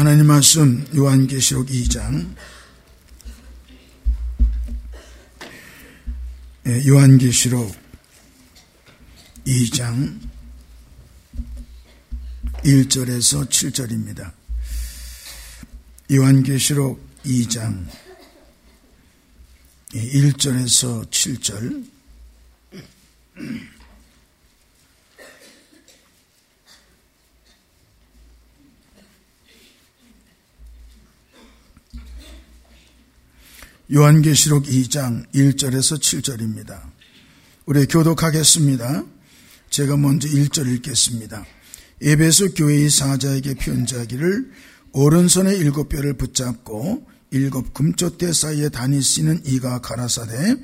하나님 말씀 요한계시록 2장, 요한계시록 2장 1절에서 7절입니다. 요한계시록 2장 1절에서 7절. 요한계시록 2장 1절에서 7절입니다. 우리 교독하겠습니다. 제가 먼저 1절 읽겠습니다. 에베소 교회의 사자에게 편지하기를 오른손에 7뼈를 붙잡고 7 금촛대 사이에 다니시는 이가 가라사대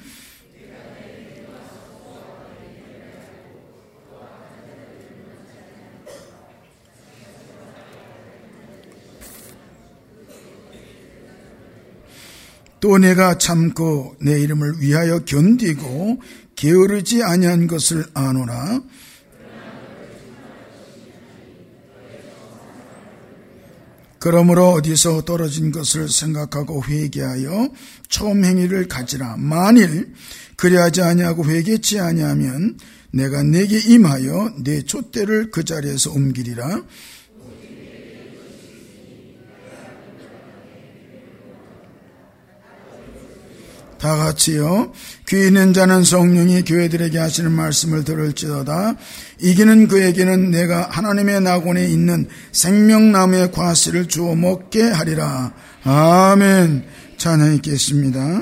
또 내가 참고 내 이름을 위하여 견디고 게으르지 아니한 것을 아노라. 그러므로 어디서 떨어진 것을 생각하고 회개하여 처음 행위를 가지라. 만일 그리하지 아니하고 회개치 아니하면 내가 내게 임하여 내 촛대를 그 자리에서 옮기리라. 다 같이요. 귀 있는 자는 성령이 교회들에게 하시는 말씀을 들을지어다. 이기는 그에게는 내가 하나님의 낙원에 있는 생명나무의 과실을 주어 먹게 하리라. 아멘. 찬양 있겠습니다.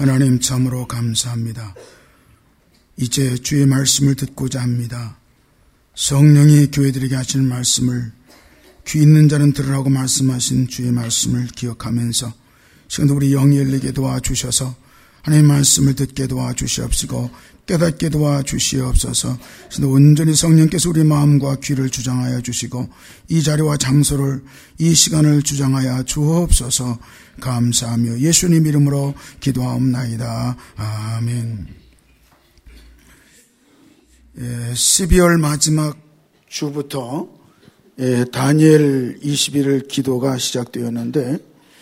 하나님 참으로 감사합니다. 이제 주의 말씀을 듣고자 합니다. 성령이 교회들에게 하시는 말씀을 귀 있는 자는 들으라고 말씀하신 주의 말씀을 기억하면서 지금도 우리 영이 열리게 도와주셔서 하나님의 말씀을 듣게 도와주시옵시고 깨닫게 도와주시옵소서. 온전히 성령께서 우리 마음과 귀를 주장하여 주시고 이 자리와 장소를 이 시간을 주장하여 주옵소서. 감사하며 예수님 이름으로 기도하옵나이다. 아멘. 12월 마지막 주부터 다니엘 21일 기도가 시작되었는데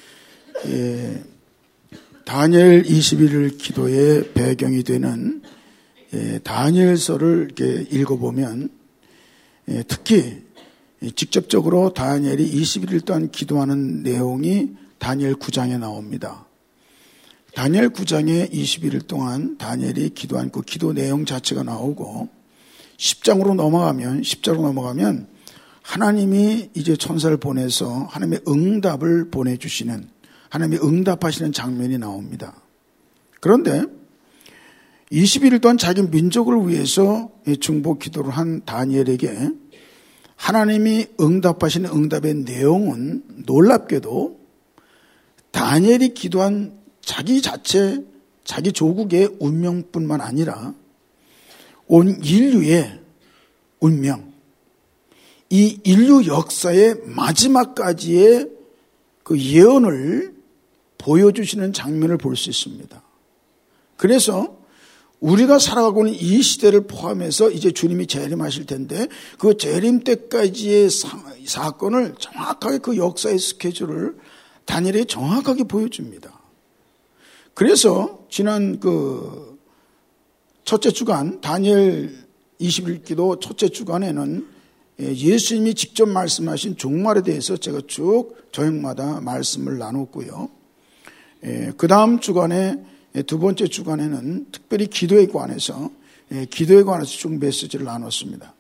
다니엘 21일 기도의 배경이 되는 다니엘서를 이렇게 읽어보면 특히 직접적으로 다니엘이 21일 동안 기도하는 내용이 다니엘 9장에 나옵니다. 다니엘 9장에 21일 동안 다니엘이 기도한 그 기도 내용 자체가 나오고 10장으로 넘어가면 하나님이 이제 천사를 보내서 하나님의 응답을 보내주시는 하나님이 응답하시는 장면이 나옵니다. 그런데 21일 동안 자기 민족을 위해서 중보 기도를 한 다니엘에게 하나님이 응답하시는 응답의 내용은 놀랍게도 다니엘이 기도한 자기 자체, 자기 조국의 운명뿐만 아니라 온 인류의 운명, 이 인류 역사의 마지막까지의 그 예언을 보여주시는 장면을 볼 수 있습니다. 그래서 우리가 살아가고 있는 이 시대를 포함해서 이제 주님이 재림하실 텐데 그 재림 때까지의 사건을 정확하게 그 역사의 스케줄을 다니엘이 정확하게 보여줍니다. 그래서 지난 그 첫째 주간 다니엘 21기도 첫째 주간에는 예수님이 직접 말씀하신 종말에 대해서 제가 쭉 저녁마다 말씀을 나눴고요. 그 다음 주간에 두 번째 주간에는 특별히 기도에 관해서 쭉 메시지를 나눴습니다.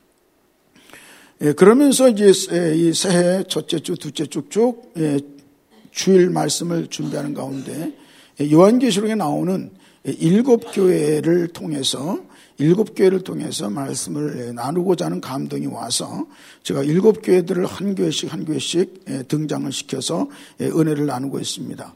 그러면서 이제 이 새해 첫째 주, 둘째 주 쭉 주일 말씀을 준비하는 가운데 요한계시록에 나오는 일곱 교회를 통해서 말씀을 나누고자 하는 감동이 와서 제가 일곱 교회들을 한 교회씩 등장을 시켜서 은혜를 나누고 있습니다.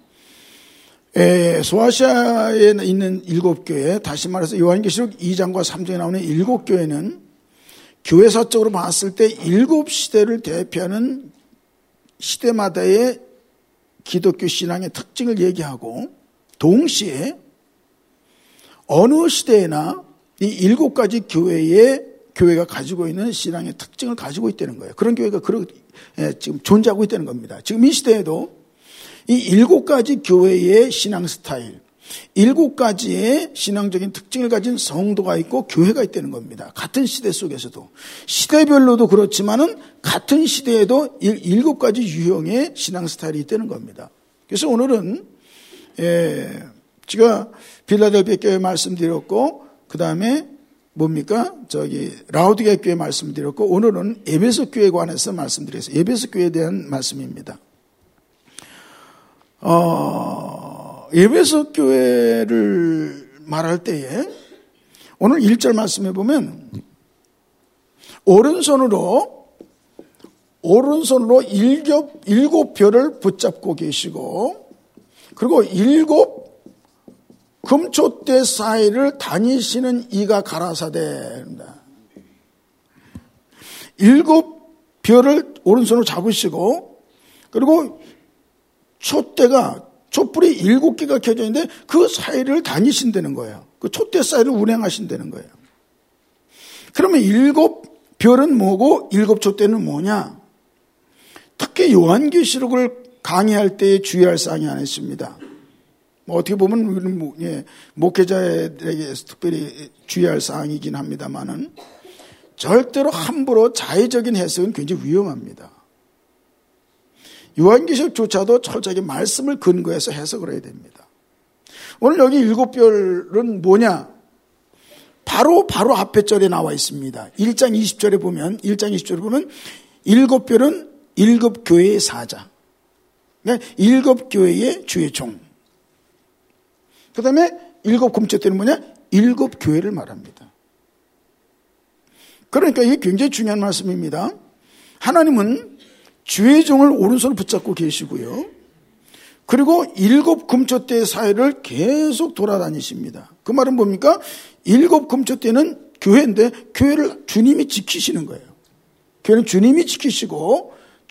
소아시아에 있는 일곱 교회, 다시 말해서 요한계시록 2장과 3장에 나오는 일곱 교회는 교회사적으로 봤을 때 일곱 시대를 대표하는 시대마다의 기독교 신앙의 특징을 얘기하고 동시에 어느 시대에나 이 일곱 가지 교회가 가지고 있는 신앙의 특징을 가지고 있다는 거예요. 그런 교회가 지금 존재하고 있다는 겁니다. 지금 이 시대에도 이 일곱 가지 교회의 신앙 스타일, 일곱 가지의 신앙적인 특징을 가진 성도가 있고 교회가 있다는 겁니다. 같은 시대 속에서도. 시대별로도 그렇지만은 같은 시대에도 일곱 가지 유형의 신앙 스타일이 있다는 겁니다. 그래서 오늘은 제가 빌라델피아 교회 말씀드렸고 그 다음에 라오디게아 교회 말씀드렸고 오늘은 에베소 교회에 관해서 말씀드렸어요. 에베소 교회에 대한 말씀입니다. 에베소 교회를 말할 때에 오늘 1절 말씀해 보면 오른손으로 일곱 별을 붙잡고 계시고 그리고 일곱 금초대 사이를 다니시는 이가 가라사대. 일곱 별을 오른손으로 잡으시고 그리고 촛불이 7개가 켜져 있는데 그 사이를 다니신다는 거예요. 그 촛대 사이를 운행하신다는 거예요. 그러면 일곱 별은 뭐고 일곱 촛대는 뭐냐? 특히 요한계시록을 강의할 때 주의할 사항이 하나 있습니다. 어떻게 보면 우리는 목회자에게 특별히 주의할 사항이긴 합니다만은 절대로 함부로 자의적인 해석은 굉장히 위험합니다. 요한계시록조차도 철저하게 말씀을 근거해서 해석을 해야 됩니다. 오늘 여기 일곱 별은 뭐냐? 바로 앞에 절에 나와 있습니다. 1장 20절에 보면 일곱 별은 일곱 교회의 사자. 그러니까 일곱 교회의 주의 종. 그 다음에 7 금초대는 뭐냐? 7 교회를 말합니다. 그러니까 이게 굉장히 중요한 말씀입니다. 하나님은 주의 종을 오른손을 붙잡고 계시고요. 그리고 7 금초대 사이를 계속 돌아다니십니다. 그 말은 뭡니까? 7 금초대는 교회인데 교회를 주님이 지키시는 거예요. 교회는 주님이 지키시고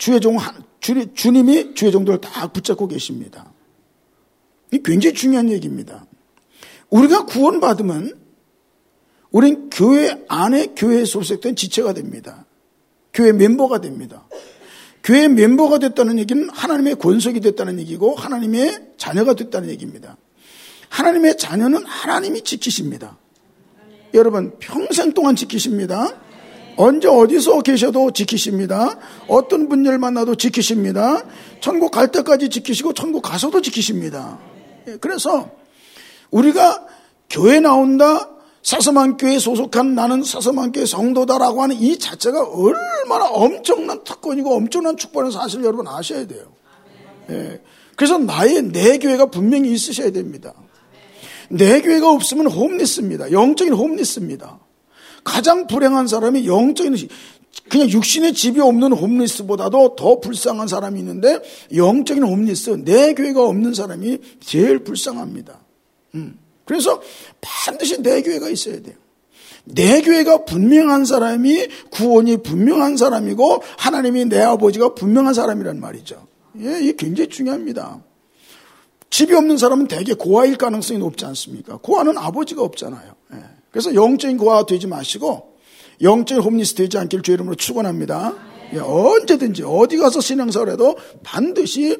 주님이 주의 종들을 다 붙잡고 계십니다. 이게 굉장히 중요한 얘기입니다. 우리가 구원받으면 우린 교회 안에 교회에 소속된 지체가 됩니다. 교회 멤버가 됩니다. 교회 멤버가 됐다는 얘기는 하나님의 권속이 됐다는 얘기고 하나님의 자녀가 됐다는 얘기입니다. 하나님의 자녀는 하나님이 지키십니다. 여러분 평생 동안 지키십니다. 언제 어디서 계셔도 지키십니다. 어떤 분들 만나도 지키십니다. 천국 갈 때까지 지키시고 천국 가서도 지키십니다. 그래서 우리가 교회 나온다, 사서만교회에 소속한 나는 사서만교회 성도다라고 하는 이 자체가 얼마나 엄청난 특권이고 엄청난 축복인 사실 여러분 아셔야 돼요. 그래서 내 교회가 분명히 있으셔야 됩니다. 내 교회가 없으면 홈리스입니다. 영적인 홈리스입니다. 가장 불행한 사람이 영적인, 그냥 육신의 집이 없는 홈리스보다도 더 불쌍한 사람이 있는데 영적인 홈리스, 내 교회가 없는 사람이 제일 불쌍합니다. 그래서 반드시 내 교회가 있어야 돼요. 내 교회가 분명한 사람이 구원이 분명한 사람이고 하나님이 내 아버지가 분명한 사람이란 말이죠. 이게 굉장히 중요합니다. 집이 없는 사람은 대개 고아일 가능성이 높지 않습니까? 고아는 아버지가 없잖아요. 그래서 영적인 고아 되지 마시고 영적인 홈리스 되지 않기를 주의 이름으로 축원합니다. 언제든지 어디 가서 신앙생활 해도 반드시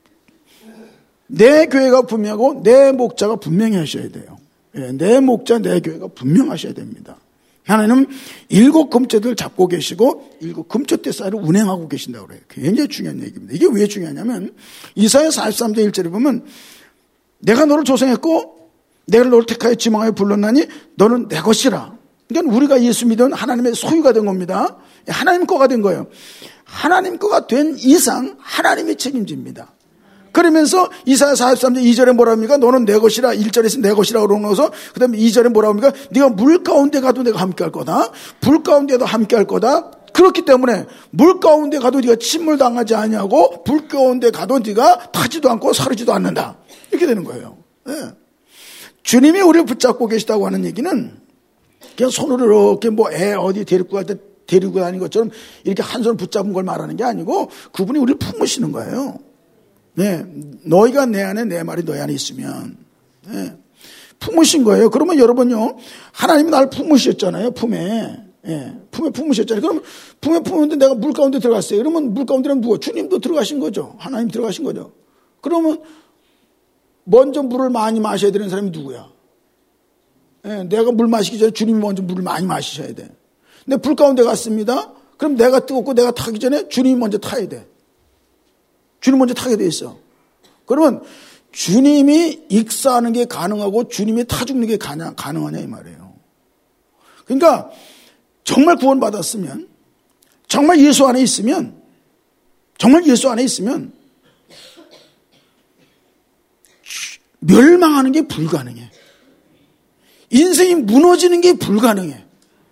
내 교회가 분명하고 내 목자가 분명히 하셔야 돼요. 내 목자, 내 교회가 분명하셔야 됩니다. 하나님은 7 금초대를 잡고 계시고 7 금초대 사이를 운행하고 계신다고 그래요. 굉장히 중요한 얘기입니다. 이게 왜 중요하냐면 이사야 43장 1절에 보면 내가 너를 조성했고 내가 너를 택하여 지명하여 불렀나니 너는 내 것이라. 그러니까 우리가 예수 믿은 하나님의 소유가 된 겁니다. 하나님 거가 된 거예요. 하나님 거가 된 이상 하나님이 책임집니다. 그러면서 이사야 43장 2절에 뭐라 합니까? 너는 내 것이라. 1절에서 내 것이라고 그러면서 그 다음에 2절에 뭐라 합니까? 네가 물 가운데 가도 내가 함께 할 거다. 불 가운데도 함께 할 거다. 그렇기 때문에 물 가운데 가도 네가 침몰당하지 아니하고 불 가운데 가도 네가 타지도 않고 사르지도 않는다. 이렇게 되는 거예요. 주님이 우리를 붙잡고 계시다고 하는 얘기는 그냥 손으로 이렇게 뭐 애 어디 데리고 갈 때 데리고 다니는 것처럼 이렇게 한 손 붙잡은 걸 말하는 게 아니고 그분이 우리를 품으시는 거예요. 너희가 내 안에 내 말이 너희 안에 있으면 품으신 거예요. 그러면 여러분요, 하나님이 나를 품으셨잖아요. 품에 품으셨잖아요. 그러면 품에 품었는데 내가 물 가운데 들어갔어요. 그러면 물 가운데는 누가? 주님도 들어가신 거죠. 하나님 들어가신 거죠. 그러면 먼저 물을 많이 마셔야 되는 사람이 누구야? 내가 물 마시기 전에 주님이 먼저 물을 많이 마시셔야 돼. 근데 불 가운데 갔습니다. 그럼 내가 뜨겁고 내가 타기 전에 주님이 먼저 타야 돼. 주님 먼저 타게 돼 있어. 그러면 주님이 익사하는 게 가능하고 주님이 타 죽는 게 가능하냐 이 말이에요. 그러니까 정말 구원받았으면, 정말 예수 안에 있으면 멸망하는 게 불가능해. 인생이 무너지는 게 불가능해.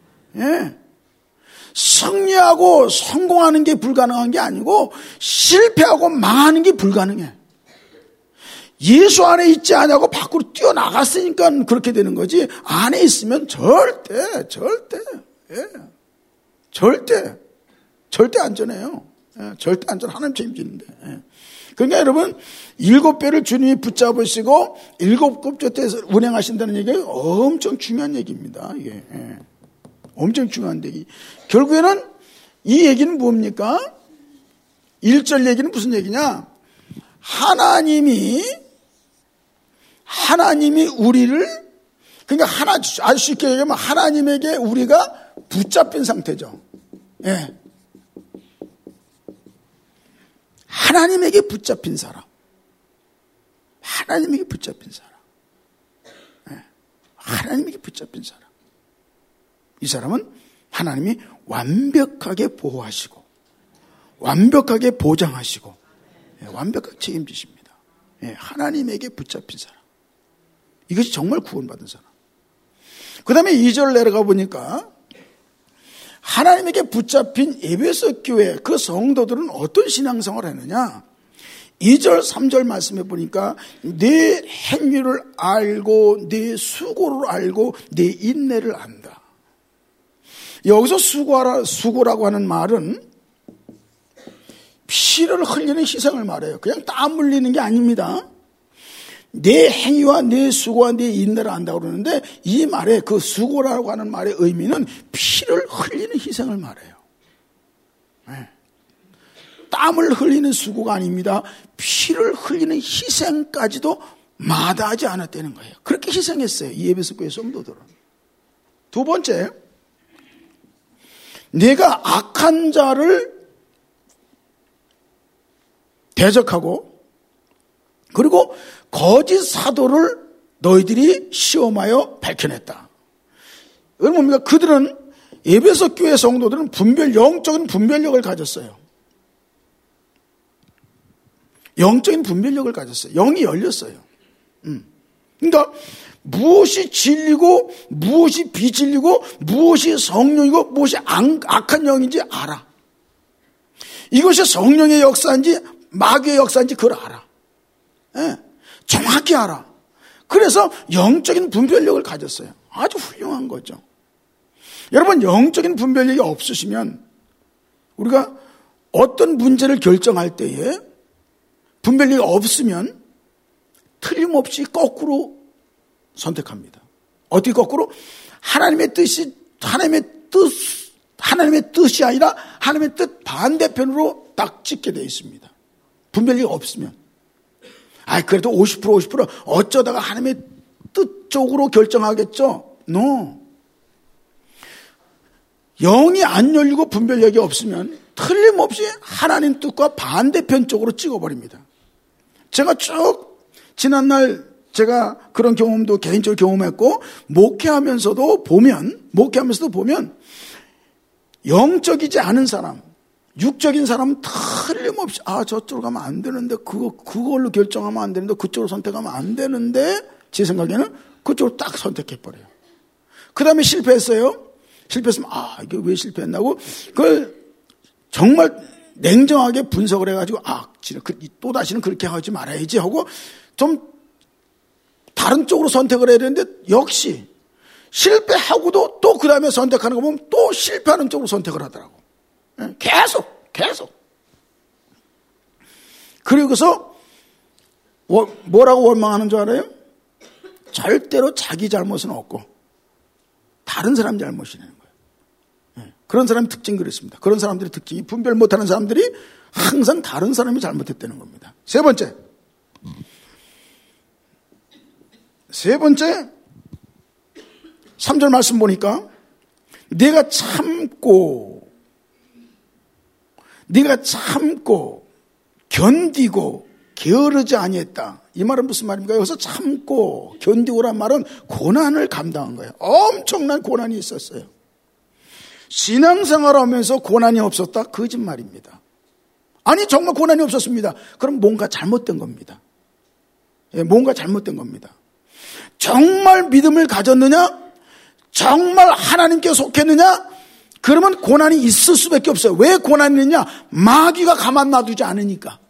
승리하고 성공하는 게 불가능한 게 아니고 실패하고 망하는 게 불가능해. 예수 안에 있지 않냐고 밖으로 뛰어나갔으니까 그렇게 되는 거지, 안에 있으면 절대 안전해요. 절대 안전. 하나님 책임지는데. 그러니까 여러분 7배를 주님이 붙잡으시고 7 금초대에서 운행하신다는 얘기가 엄청 중요한 얘기입니다. 이게 엄청 중요한 얘기. 결국에는 이 얘기는 뭡니까? 1절 얘기는 무슨 얘기냐? 하나님이 우리를, 그러니까 아주 쉽게 얘기하면 하나님에게 우리가 붙잡힌 상태죠. 하나님에게 붙잡힌 사람. 하나님에게 붙잡힌 사람. 하나님에게 붙잡힌 사람. 이 사람은 하나님이 완벽하게 보호하시고 완벽하게 보장하시고 완벽하게 책임지십니다. 하나님에게 붙잡힌 사람. 이것이 정말 구원받은 사람. 그 다음에 2절 내려가 보니까 하나님에게 붙잡힌 에베소 교회 그 성도들은 어떤 신앙생활을 했느냐. 2절 3절 말씀해 보니까 내 행위를 알고 내 수고를 알고 내 인내를 안다. 여기서 수고라고 하는 말은 피를 흘리는 희생을 말해요. 그냥 땀 흘리는 게 아닙니다. 내 행위와 내 수고와 내 인내를 안다고 그러는데 이 말에 그 수고라고 하는 말의 의미는 피를 흘리는 희생을 말해요. 네. 땀을 흘리는 수고가 아닙니다. 피를 흘리는 희생까지도 마다하지 않았다는 거예요. 그렇게 희생했어요. 이 에베소 교회 성도들은. 두 번째, 내가 악한 자를 대적하고 그리고 거짓 사도를 너희들이 시험하여 밝혀냈다. 여러분 뭡니까? 그들은 에베소 교회 성도들은 영적인 분별력을 가졌어요. 영적인 분별력을 가졌어요. 영이 열렸어요. 그러니까 무엇이 진리고 무엇이 비진리고 무엇이 성령이고 무엇이 악한 영인지 알아. 이것이 성령의 역사인지 마귀의 역사인지 그걸 알아. 네, 정확히 알아. 그래서 영적인 분별력을 가졌어요. 아주 훌륭한 거죠. 여러분 영적인 분별력이 없으시면 우리가 어떤 문제를 결정할 때에 분별력이 없으면 틀림없이 거꾸로 선택합니다. 어떻게 거꾸로? 하나님의 뜻이 아니라 하나님의 뜻 반대편으로 딱 찍게 되어 있습니다. 분별력이 없으면. 그래도 50% 어쩌다가 하나님의 뜻 쪽으로 결정하겠죠? No. 영이 안 열리고 분별력이 없으면 틀림없이 하나님 뜻과 반대편 쪽으로 찍어버립니다. 제가 쭉 지난날 제가 그런 경험도 개인적으로 경험했고 목회하면서도 보면 영적이지 않은 사람, 육적인 사람은 틀림없이 저쪽으로 가면 안 되는데 그걸로 결정하면 안 되는데 그쪽으로 선택하면 안 되는데 제 생각에는 그쪽으로 딱 선택해버려요. 그 다음에 실패했어요. 실패했으면 이게 왜 실패했나고 그걸 정말 냉정하게 분석을 해가지고 또다시는 그렇게 하지 말아야지 하고 좀 다른 쪽으로 선택을 해야 되는데 역시 실패하고도 또 그 다음에 선택하는 거 보면 또 실패하는 쪽으로 선택을 하더라고. 계속. 그리고서 뭐라고 원망하는 줄 알아요? 절대로 자기 잘못은 없고 다른 사람 잘못이라는 거예요. 그런 사람의 특징이 그렇습니다. 그런 사람들의 특징이 분별 못하는 사람들이 항상 다른 사람이 잘못했다는 겁니다. 세 번째 3절 말씀 보니까 네가 참고 견디고 게으르지 아니했다. 이 말은 무슨 말입니까? 여기서 참고 견디고란 말은 고난을 감당한 거예요. 엄청난 고난이 있었어요. 신앙생활을 하면서 고난이 없었다? 거짓말입니다. 아니 정말 고난이 없었습니다. 그럼 뭔가 잘못된 겁니다. 뭔가 잘못된 겁니다. 정말 믿음을 가졌느냐? 정말 하나님께 속했느냐? 그러면 고난이 있을 수밖에 없어요. 왜 고난이 있냐? 마귀가 가만 놔두지 않으니까.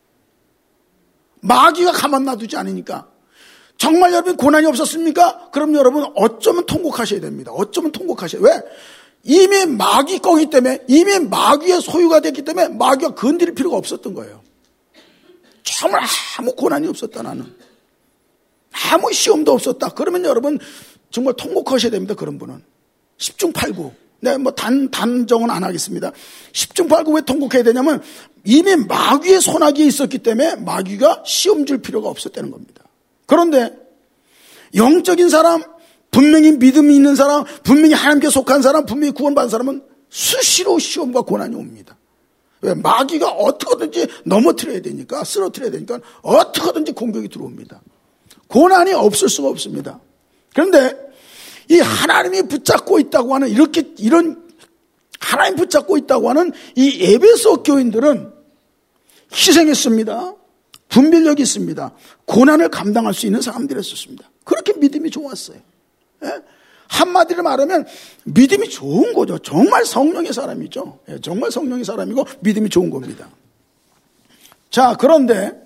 정말 여러분 고난이 없었습니까? 그럼 여러분 어쩌면 통곡하셔야 됩니다. 왜? 이미 마귀 거기 때문에, 이미 마귀의 소유가 됐기 때문에 마귀가 건드릴 필요가 없었던 거예요. 정말 아무 고난이 없었다 나는. 아무 시험도 없었다. 그러면 여러분 정말 통곡하셔야 됩니다. 그런 분은 10중 8구. 단정은 안 하겠습니다. 10중 8구 왜 통곡해야 되냐면 이미 마귀의 손아귀에 있었기 때문에 마귀가 시험 줄 필요가 없었다는 겁니다. 그런데 영적인 사람, 분명히 믿음이 있는 사람, 분명히 하나님께 속한 사람, 분명히 구원받은 사람은 수시로 시험과 고난이 옵니다. 왜? 마귀가 어떻게든지 넘어뜨려야 되니까, 쓰러뜨려야 되니까 어떻게든지 공격이 들어옵니다. 고난이 없을 수가 없습니다. 그런데 이 하나님이 붙잡고 있다고 하는 이런 하나님 붙잡고 있다고 하는 이 에베소 교인들은 희생했습니다. 분별력이 있습니다. 고난을 감당할 수 있는 사람들이었습니다. 그렇게 믿음이 좋았어요. 예? 한마디로 말하면 믿음이 좋은 거죠. 정말 성령의 사람이죠. 예, 정말 성령의 사람이고 믿음이 좋은 겁니다. 자, 그런데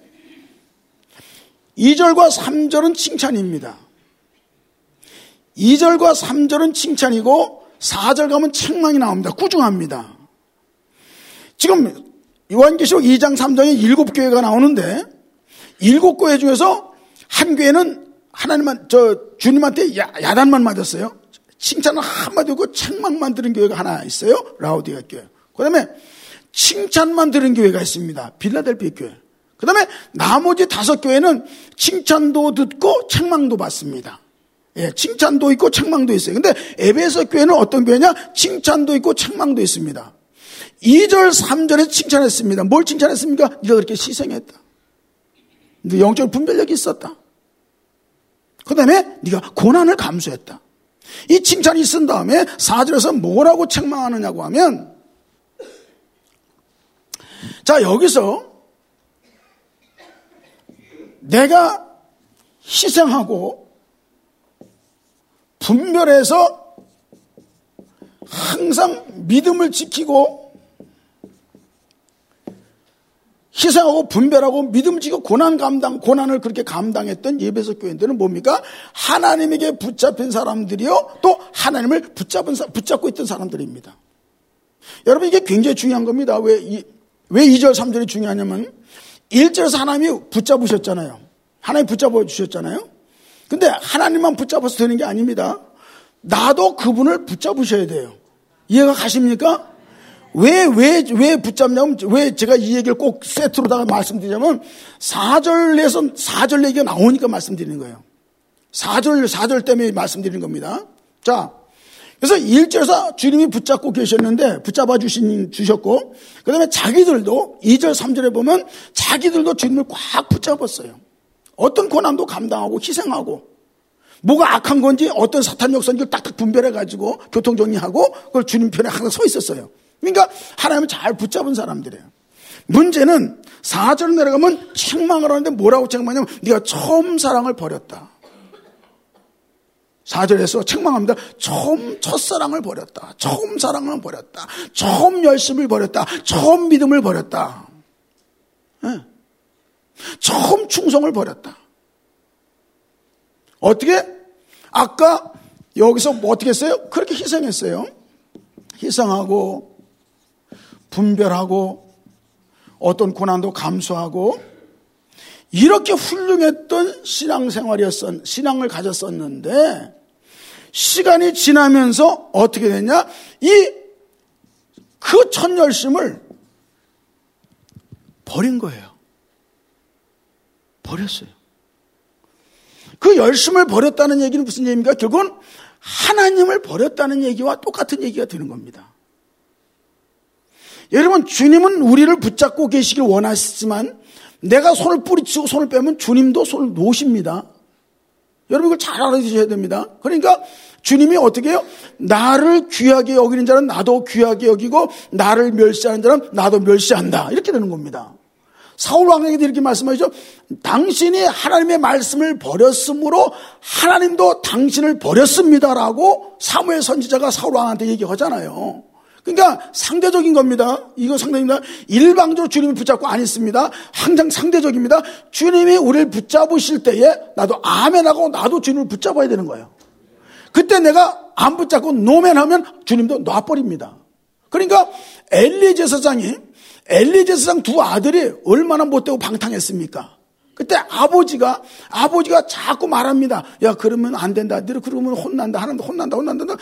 2절과 3절은 칭찬입니다. 2절과 3절은 칭찬이고 4절 가면 책망이 나옵니다. 꾸중합니다. 지금 요한계시록 2장 3장에 7교회가 나오는데 7교회 중에서 한 교회는 주님한테 야단만 맞았어요. 칭찬은 한마디 없고 책망만 들은 교회가 하나 있어요. 라오디가 교회. 그 다음에 칭찬만 들은 교회가 있습니다. 빌라델피아 교회. 그 다음에 나머지 5교회는 칭찬도 듣고 책망도 받습니다. 예, 칭찬도 있고 책망도 있어요. 근데 에베소 교회는 어떤 교회냐? 칭찬도 있고 책망도 있습니다. 2절 3절에 칭찬했습니다. 뭘 칭찬했습니까? 네가 그렇게 희생했다. 네 영적 분별력이 있었다. 그 다음에 네가 고난을 감수했다. 이 칭찬이 있은 다음에 4절에서 뭐라고 책망하느냐고 하면, 자, 여기서 내가 희생하고 분별해서 항상 믿음을 지키고 희생하고 분별하고 믿음을 지키고 고난을 그렇게 감당했던 에베소 교인들은 뭡니까? 하나님에게 붙잡힌 사람들이요, 또 하나님을 붙잡고 있던 사람들입니다. 여러분, 이게 굉장히 중요한 겁니다. 왜 2절 3절이 중요하냐면 1절에서 하나님이 붙잡으셨잖아요. 하나님 붙잡아 주셨잖아요. 근데 하나님만 붙잡아서 되는 게 아닙니다. 나도 그분을 붙잡으셔야 돼요. 이해가 가십니까? 왜 붙잡냐면, 왜 제가 이 얘기를 꼭 세트로다가 말씀드리자면 4절 얘기가 나오니까 말씀드리는 거예요. 4절 때문에 말씀드리는 겁니다. 자, 그래서 1절에서 주님이 붙잡고 계셨는데 붙잡아 주셨고, 그 다음에 자기들도 2절 3절에 보면 자기들도 주님을 꽉 붙잡았어요. 어떤 고난도 감당하고 희생하고, 뭐가 악한 건지 어떤 사탄 역사인지 딱딱 분별해가지고 교통정리하고 그걸 주님 편에 항상 서 있었어요. 그러니까 하나님을 잘 붙잡은 사람들이에요. 문제는 4절 내려가면 책망을 하는데 뭐라고 책망하냐면 네가 처음 사랑을 버렸다. 4절에서 책망합니다. 첫사랑을 버렸다. 처음 사랑을 버렸다. 처음 열심을 버렸다. 처음 믿음을 버렸다. 네. 처음 충성을 버렸다. 어떻게? 아까 여기서 뭐 어떻게 했어요? 그렇게 희생했어요. 희생하고 분별하고 어떤 고난도 감수하고 이렇게 훌륭했던 신앙을 가졌었는데 시간이 지나면서 어떻게 됐냐? 그 첫 열심을 버린 거예요. 버렸어요. 그 열심을 버렸다는 얘기는 무슨 얘기입니까? 결국은 하나님을 버렸다는 얘기와 똑같은 얘기가 되는 겁니다. 여러분, 주님은 우리를 붙잡고 계시길 원하시지만 내가 손을 뿌리치고 손을 빼면 주님도 손을 놓으십니다. 여러분, 이걸 잘 알아두셔야 됩니다. 그러니까 주님이 어떻게 해요? 나를 귀하게 여기는 자는 나도 귀하게 여기고 나를 멸시하는 자는 나도 멸시한다. 이렇게 되는 겁니다. 사울 왕에게도 이렇게 말씀하시죠. 당신이 하나님의 말씀을 버렸으므로 하나님도 당신을 버렸습니다라고 사무엘 선지자가 사울 왕한테 얘기하잖아요. 그러니까 상대적인 겁니다. 이거 상대입니다. 일방적으로 주님을 붙잡고 안 있습니다. 항상 상대적입니다. 주님이 우리를 붙잡으실 때에 나도 아멘하고 나도 주님을 붙잡아야 되는 거예요. 그때 내가 안 붙잡고 노멘하면 주님도 놔버립니다. 그러니까 엘리 제사장 두 아들이 얼마나 못되고 방탕했습니까? 그때 아버지가 자꾸 말합니다. 야, 그러면 안 된다. 너를 그러면 혼난다. 하나님도 혼난다.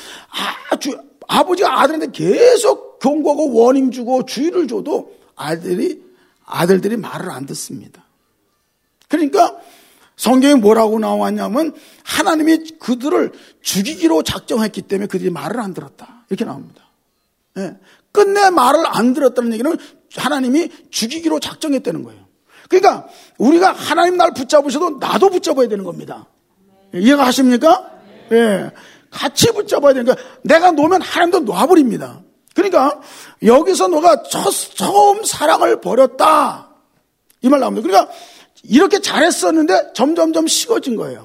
아버지가 아들한테 계속 경고하고 워닝 주고 주의를 줘도 아들들이 말을 안 듣습니다. 그러니까 성경에 뭐라고 나왔냐면 하나님이 그들을 죽이기로 작정했기 때문에 그들이 말을 안 들었다. 이렇게 나옵니다. 네. 끝내 말을 안 들었다는 얘기는 하나님이 죽이기로 작정했다는 거예요. 그러니까 우리가 하나님 날 붙잡으셔도 나도 붙잡아야 되는 겁니다. 이해가 하십니까? 예. 네. 같이 붙잡아야 되니까 내가 놓으면 하나님도 놔버립니다. 그러니까 여기서 너가 처음 사랑을 버렸다. 이 말 나옵니다. 그러니까 이렇게 잘했었는데 점점점 식어진 거예요.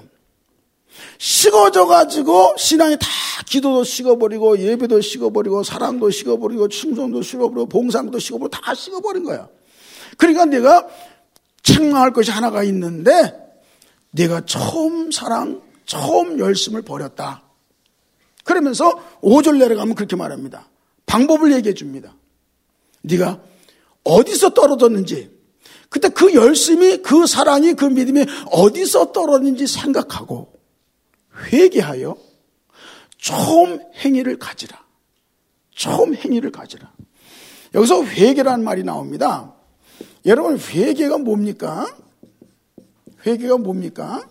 식어져가지고 신앙이 다 기도도 식어버리고 예배도 식어버리고 사랑도 식어버리고 충성도 식어버리고 봉사도 식어버리고 다 식어버린 거야. 그러니까 내가 책망할 것이 하나가 있는데 내가 처음 사랑, 처음 열심을 버렸다. 그러면서 5절 내려가면 그렇게 말합니다. 방법을 얘기해 줍니다. 네가 어디서 떨어졌는지, 그때 그 열심이, 그 사랑이, 그 믿음이 어디서 떨어졌는지 생각하고 회개하여 처음 행위를 가지라. 처음 행위를 가지라. 여기서 회개라는 말이 나옵니다. 여러분, 회개가 뭡니까? 회개가 뭡니까?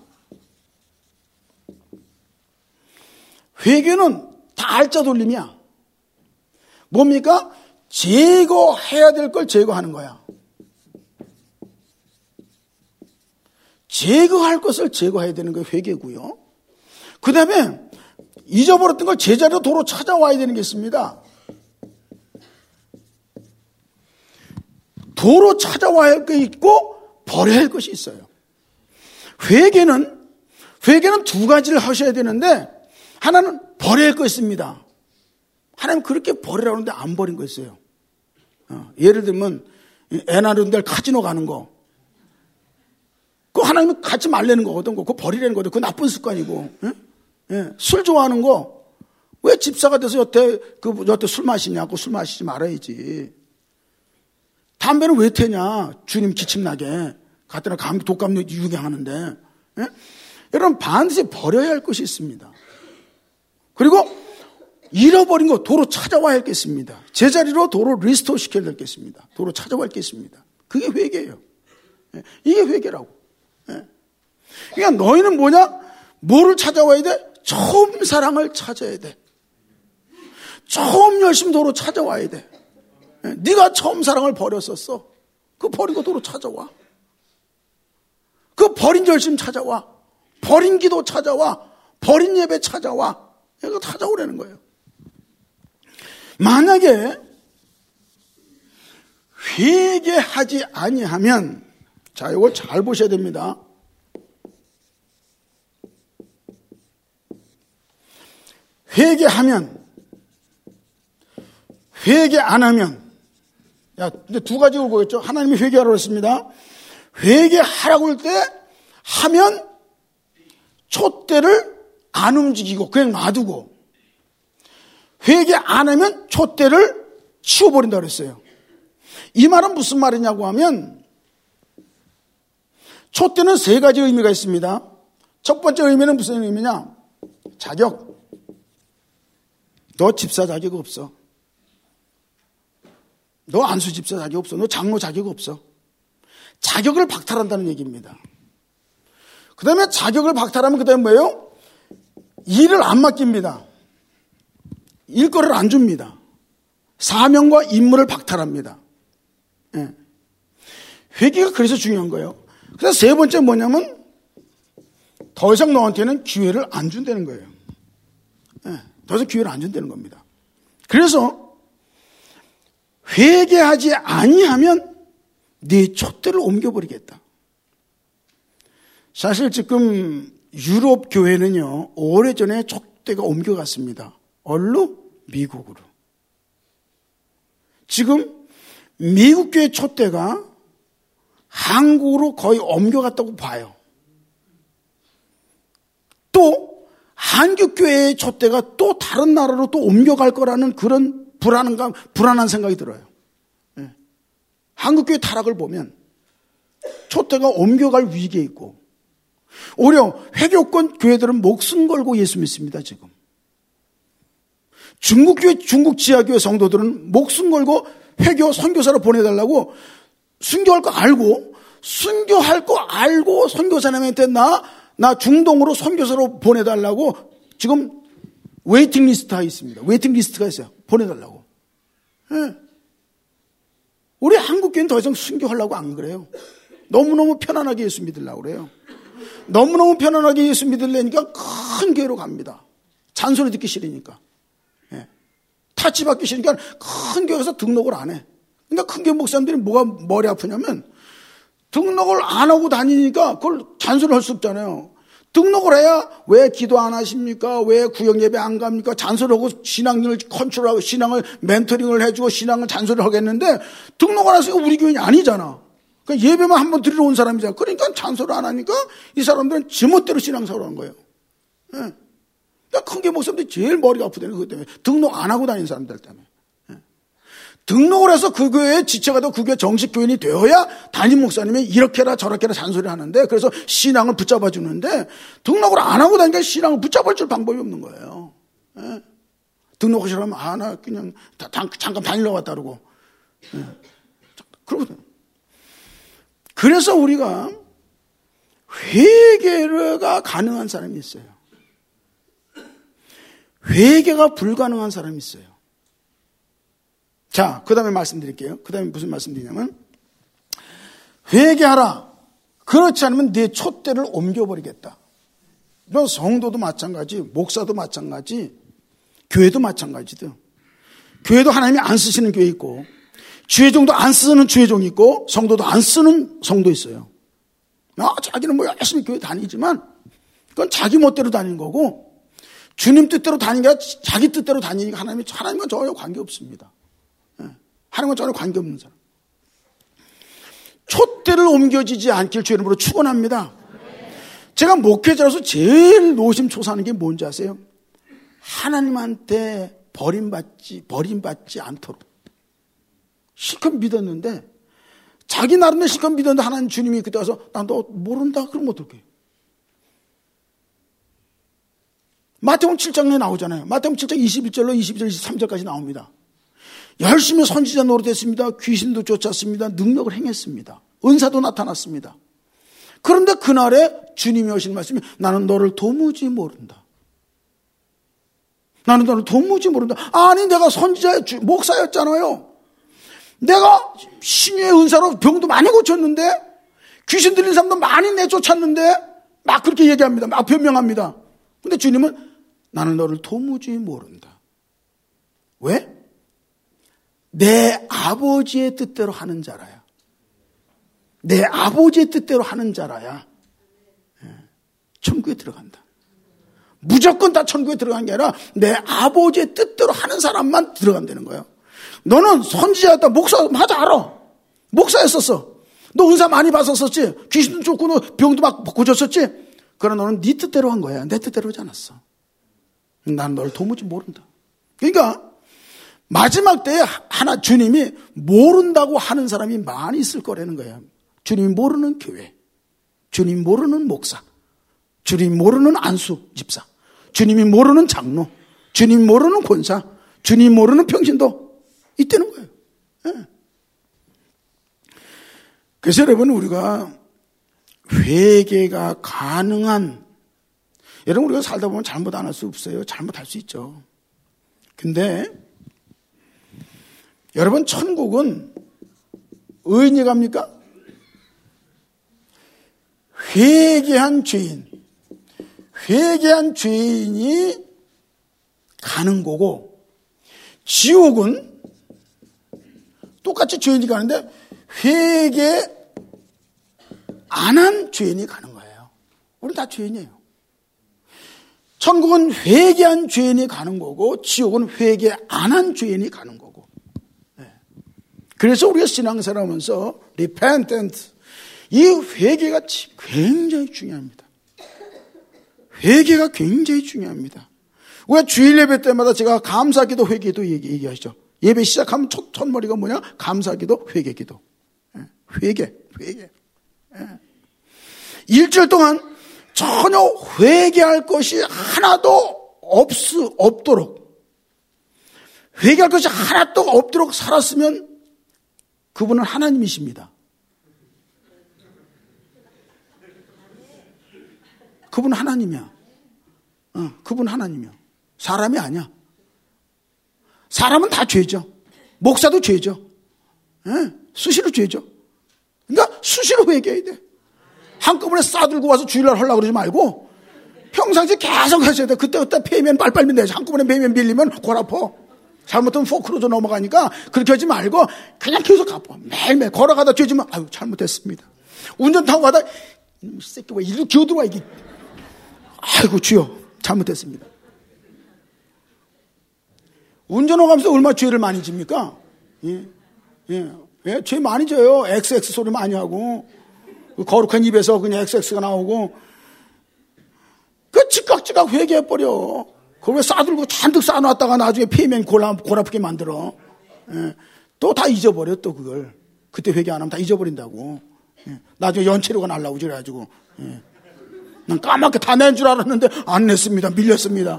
회개는 다 알짜 돌림이야. 뭡니까? 제거해야 될 걸 제거하는 거야. 제거할 것을 제거해야 되는 게 회개고요. 그 다음에 잊어버렸던 걸 제자리로 도로 찾아와야 되는 게 있습니다. 도로 찾아와야 할 게 있고 버려야 할 것이 있어요. 회개는 두 가지를 하셔야 되는데 하나는 버려야 할 거 있습니다. 하나님 그렇게 버리라고 하는데 안 버린 거 있어요. 예를 들면 애 낳는 데 카지노 가는 거, 그거 하나님은 갖지 말라는 거거든. 그거 버리라는 거거든. 그거 나쁜 습관이고. 술 좋아하는 거 왜 집사가 돼서 여태 술 마시냐고. 술 마시지 말아야지. 담배는 왜 태냐? 주님 기침나게 갖다가 독감 유행하는데. 여러분 반드시 버려야 할 것이 있습니다. 그리고 잃어버린 거 도로 찾아와야 할 게 있습니다. 제자리로 도로 리스토어 시켜야 될 게 있습니다. 도로 찾아와야 할 게 있습니다. 그게 회개예요. 이게 회개라고. 그러니까 너희는 뭐냐? 뭐를 찾아와야 돼? 처음 사랑을 찾아야 돼. 처음 열심 도로 찾아와야 돼. 네가 처음 사랑을 버렸었어. 그 버린 거 도로 찾아와. 그 버린 열심 찾아와. 버린 기도 찾아와. 버린 예배 찾아와. 이거 찾아오라는 거예요. 만약에 회개하지 아니하면, 자, 이거 잘 보셔야 됩니다. 회개하면, 회개 안 하면, 야, 근데 두 가지로 보겠죠? 하나님이 회개하라고 했습니다. 회개하라고 할 때 하면 촛대를 안 움직이고 그냥 놔두고, 회개 안 하면 촛대를 치워버린다고 그랬어요. 이 말은 무슨 말이냐고 하면, 촛대는 세 가지 의미가 있습니다. 첫 번째 의미는 무슨 의미냐? 자격. 너 집사 자격 없어. 너 안수 집사 자격 없어. 너 장로 자격 없어. 자격을 박탈한다는 얘기입니다. 그 다음에 자격을 박탈하면 그 다음에 뭐예요? 일을 안 맡깁니다. 일거리를 안 줍니다. 사명과 임무를 박탈합니다. 회개가 그래서 중요한 거예요. 그래서 세 번째 뭐냐면 더 이상 너한테는 기회를 안 준다는 거예요. 더 이상 기회를 안 준다는 겁니다. 그래서 회개하지 아니하면 네 촛대를 옮겨버리겠다. 사실 지금 유럽 교회는요, 오래전에 촛대가 옮겨갔습니다. 어디로? 미국으로. 지금 미국 교회 촛대가 한국으로 거의 옮겨갔다고 봐요. 또 한국 교회의 촛대가 또 다른 나라로 또 옮겨갈 거라는 그런 불안한 생각이 들어요. 한국 교회 타락을 보면 촛대가 옮겨갈 위기에 있고, 오히려 회교권 교회들은 목숨 걸고 예수 믿습니다. 지금 중국교회, 중국 지하교회 성도들은 목숨 걸고 회교 선교사로 보내달라고, 순교할 거 알고 선교사님한테 나 중동으로 선교사로 보내달라고 지금 웨이팅 리스트가 있습니다. 웨이팅 리스트가 있어요. 보내달라고. 우리 한국교회는 더 이상 순교하려고 안 그래요. 너무너무 편안하게 예수 믿으려고 그래요. 너무너무 편안하게 예수 믿으려니까 큰 교회로 갑니다. 잔소리 듣기 싫으니까. 타치 받기 싫으니까 큰 교회에서 등록을 안 해. 그러니까 큰 교회 목사님들이 뭐가 머리 아프냐면, 등록을 안 하고 다니니까 그걸 잔소리할 수 없잖아요. 등록을 해야 왜 기도 안 하십니까? 왜 구역 예배 안 갑니까? 잔소리하고 신앙을 컨트롤하고 신앙을 멘토링을 해주고 신앙을 잔소리를 하겠는데 등록을 안 했으니까 우리 교인이 아니잖아. 그러니까 예배만 한번 드리러 온 사람이잖아. 그러니까 잔소리 안 하니까 이 사람들은 지멋대로 신앙생활을 하는 거예요. 예. 그러니까 큰게 목사님들이 제일 머리가 아프다는 그것 때문에. 등록 안 하고 다니는 사람들 때문에. 등록을 해서 그 교회에 지체가 되고 그 교회 정식 교인이 되어야 담임 목사님이 이렇게라 저렇게라 잔소리를 하는데 그래서 신앙을 붙잡아 주는데 등록을 안 하고 다니니까 신앙을 붙잡아 줄 방법이 없는 거예요. 예? 등록하시려면 나 그냥 잠깐 다니려고 왔다 그러고. 예. 그러거든. 그래서 우리가 회개가 가능한 사람이 있어요. 회개가 불가능한 사람이 있어요. 자, 그 다음에 말씀드릴게요. 그 다음에 무슨 말씀드리냐면, 회개하라. 그렇지 않으면 네 촛대를 옮겨버리겠다. 너 성도도 마찬가지, 목사도 마찬가지, 교회도 마찬가지든. 교회도 하나님이 안 쓰시는 교회 있고, 주회종도 안 쓰는 주회종이 있고, 성도도 안 쓰는 성도 있어요. 자기는 뭐 열심히 교회 다니지만, 그건 자기 멋대로 다니는 거고, 주님 뜻대로 다니니까 자기 뜻대로 다니니까 하나님과 전혀 관계없습니다. 하나님과 전혀 관계없는 사람. 촛대를 옮겨지지 않길 주의 이름으로 축원합니다. 제가 목회자로서 제일 노심초사하는 게 뭔지 아세요? 하나님한테 버림받지 않도록. 실컷 믿었는데 자기 나름대로 실컷 믿었는데 하나님 주님이 그때 와서 난 너 모른다 그러면 어떡해? 마태복음 7장에 나오잖아요. 마태복음 7장 21절로 22절 23절까지 나옵니다. 열심히 선지자 노릇했습니다. 귀신도 쫓았습니다. 능력을 행했습니다. 은사도 나타났습니다. 그런데 그날에 주님이 하신 말씀이 나는 너를 도무지 모른다. 나는 너를 도무지 모른다. 아니 내가 선지자의 목사였잖아요. 내가 신유의 은사로 병도 많이 고쳤는데 귀신 들린 사람도 많이 내쫓았는데 막 그렇게 얘기합니다. 막 변명합니다. 근데 주님은 나는 너를 도무지 모른다. 왜? 내 아버지의 뜻대로 하는 자라야. 내 아버지의 뜻대로 하는 자라야 천국에 들어간다. 무조건 다 천국에 들어간 게 아니라 내 아버지의 뜻대로 하는 사람만 들어간다는 거예요. 너는 선지자였다. 목사 하자 알아. 목사였었어. 너 은사 많이 받았었지. 귀신도 쫓고 너 병도 막 고쳤었지. 그러나 너는 네 뜻대로 한 거야. 내 뜻대로 하지 않았어. 난 너를 도무지 모른다. 그러니까 마지막 때에 하나 주님이 모른다고 하는 사람이 많이 있을 거라는 거예요. 주님이 모르는 교회, 주님이 모르는 목사, 주님이 모르는 안수 집사, 주님이 모르는 장로, 주님이 모르는 권사, 주님이 모르는 평신도 있다는 거예요. 네. 그래서 여러분 우리가 회개가 가능한, 여러분 우리가 살다 보면 잘못 안 할 수 없어요. 잘못할 수 있죠. 근데 여러분 천국은 의인이 갑니까? 회개한 죄인이 가는 거고, 지옥은 똑같이 죄인이 가는데 회개 안 한 죄인이 가는 거예요. 우리 다 죄인이에요. 천국은 회개한 죄인이 가는 거고 지옥은 회개 안 한 죄인이 가는 거고. 그래서 우리가 신앙생활 하면서 repentance, 이 회개가 굉장히 중요합니다. 회개가 굉장히 중요합니다. 우리가 주일 예배 때마다 제가 감사기도 회개도 얘기하시죠. 예배 시작하면 첫머리가 뭐냐? 감사기도 회개기도. 회개. 일주일 동안 전혀 회개할 것이 하나도 없도록, 회개할 것이 하나도 없도록 살았으면 그분은 하나님이십니다. 그분 하나님이야. 그분 하나님이야. 사람이 아니야. 사람은 다 죄죠. 목사도 죄죠. 수시로 죄죠. 그러니까 수시로 회개해야 돼. 한꺼번에 싸들고 와서 주일날 하려고 그러지 말고 평상시에 계속 하셔야 돼. 그때 패면 빨빨 밀려야지. 한꺼번에 패면 밀리면 골 아파. 잘못하면 포크로도 넘어가니까 그렇게 하지 말고 그냥 계속 갚아. 매일매일 걸어가다 죄지면 아유 잘못했습니다. 운전 타고 가다 이 새끼 왜 이리로 기어들어와 이게. 아이고 주여 잘못했습니다. 운전하고 가면서 얼마나 죄를 많이 집니까? 예. 죄 많이 져요. XX 소리 많이 하고 거룩한 입에서 그냥 XX가 나오고 그 즉각 회개해버려. 그걸 왜 싸들고 잔뜩 싸놨다가 나중에 피면 골아프게 만들어. 예. 또 다 잊어버려 또 그걸. 그때 회개 안 하면 다 잊어버린다고. 예. 나중에 연체료가 날라오지 그래가지고. 예. 난 까맣게 다 낸 줄 알았는데 안 냈습니다. 밀렸습니다.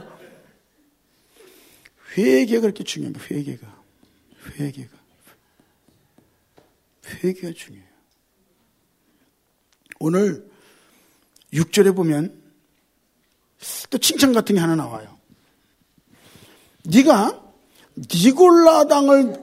회개가 그렇게 중요합니다. 회개가 중요해요. 오늘 6절에 보면 또 칭찬 같은 게 하나 나와요. 네가 니골라당을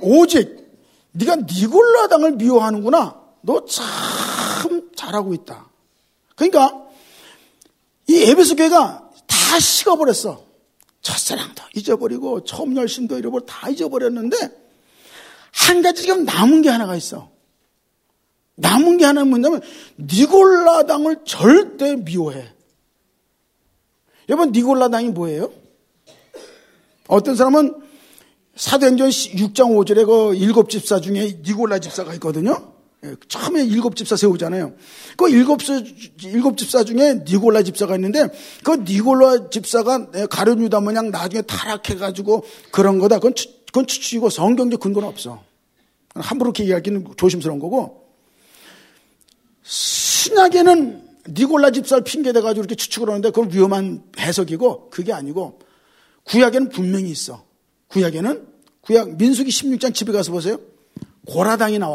미워하는구나. 너 참 잘하고 있다. 그러니까 이 에베소 교회가 다 식어버렸어. 첫사랑도 잊어버리고 처음 열심도 잃어버리고 다 잊어버렸는데 한 가지 지금 남은 게 하나가 있어. 남은 게 하나는 뭐냐면 니골라당을 절대 미워해. 여러분 니골라당이 뭐예요? 어떤 사람은 사도행전 6장 5절에 그 7집사 중에 니골라 집사가 있거든요. 처음에 7집사 세우잖아요. 그 7집사 중에 니골라 집사가 있는데 그 니골라 집사가 가룟 유다 모양 나중에 타락해가지고 그런 거다. 그건 추측이고 성경적 근거는 없어. 함부로 이렇게 얘기하기는 조심스러운 거고 신약에는 니골라 집사를 핑계대가지고 이렇게 추측을 하는데 그건 위험한 해석이고 그게 아니고 구약에는 분명히 있어. 구약 민수기 16장 집에 가서 보세요. 고라당이 나와.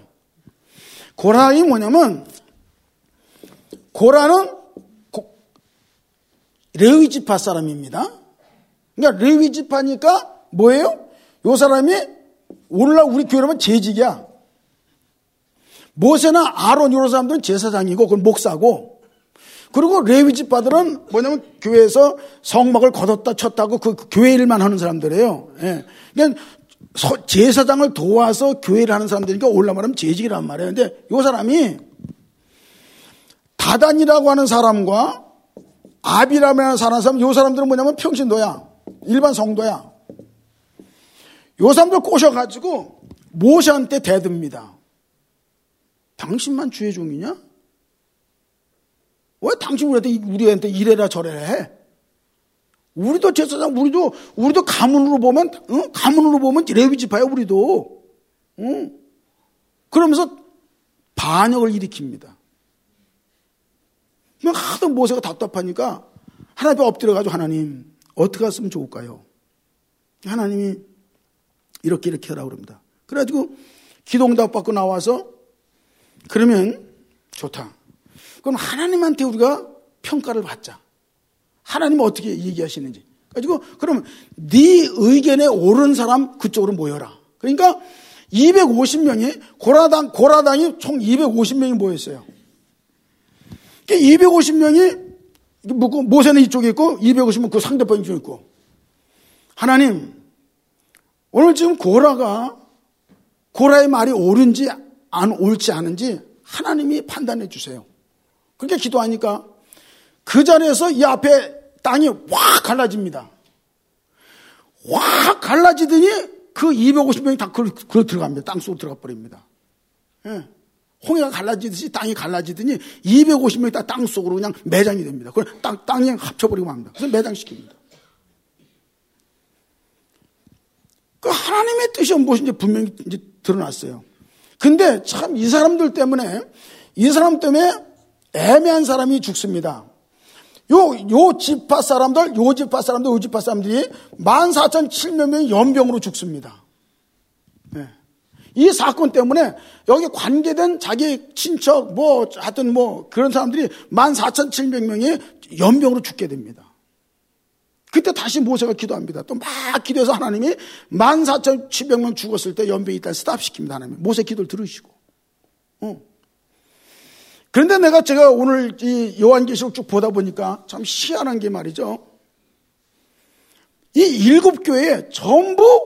고라당이 뭐냐면 고라는 레위 지파 사람입니다. 그러니까 레위 지파니까 뭐예요? 요 사람이 오늘날 우리 교회라면 재직이야. 모세나 아론 이런 사람들은 제사장이고 그건 목사고 그리고 레위 지파들은 뭐냐면 교회에서 성막을 걷었다 쳤다고 그 교회 일만 하는 사람들이에요. 예. 그러니까 제사장을 도와서 교회를 하는 사람들이니까 올라 말하면 재직이란 말이에요. 근데 이 사람이 다단이라고 하는 사람과 아비라고 하는 사람, 이 사람들은 뭐냐면 평신도야. 일반 성도야. 이 사람들 꼬셔가지고 모세한테 대듭니다. 당신만 주의 종이냐? 왜 당신 우리한테 이래라 저래라 해? 우리도 제사장, 우리도 가문으로 보면 레위 지파야, 우리도. 그러면서 반역을 일으킵니다. 하도 모세가 답답하니까 하나님 앞에 엎드려가지고 하나님, 어떻게 했으면 좋을까요? 하나님이 이렇게 하라고 그럽니다. 그래가지고 기도응답 받고 나와서 그러면 좋다. 그럼 하나님한테 우리가 평가를 받자. 하나님은 어떻게 얘기하시는지. 가지고 그러면 네 의견에 옳은 사람 그쪽으로 모여라. 그러니까 250명이 고라당이 총 250명이 모였어요. 250명이 모세는 이쪽에 있고 250명 그 상대방 이쪽에 있고 하나님 오늘 지금 고라의 말이 옳은지 옳지 않은지 하나님이 판단해 주세요. 그렇게 기도하니까 그 자리에서 이 앞에 땅이 확 갈라집니다. 확 갈라지더니 그 250명이 다 그걸 들어갑니다. 땅 속으로 들어가 버립니다. 예. 홍해가 갈라지듯이 땅이 갈라지더니 250명이 다 땅 속으로 그냥 매장이 됩니다. 그걸 땅이 그냥 합쳐버리고 맙니다. 그래서 매장시킵니다. 그 하나님의 뜻이 무엇인지 분명히 이제 드러났어요. 근데 참 이 사람들 때문에 애매한 사람이 죽습니다. 요 지파 사람들이 14,700 명이 연병으로 죽습니다. 네. 이 사건 때문에 여기 관계된 자기 친척 하여튼 그런 사람들이 14,700명이 연병으로 죽게 됩니다. 그때 다시 모세가 기도합니다. 또 막 기도해서 하나님이 14,700명 죽었을 때 연병이 일단 스탑시킵니다. 하나님 모세 기도를 들으시고. 그런데 제가 오늘 이 요한계시록 쭉 보다 보니까 참 희한한 게 말이죠. 이 7교회에 전부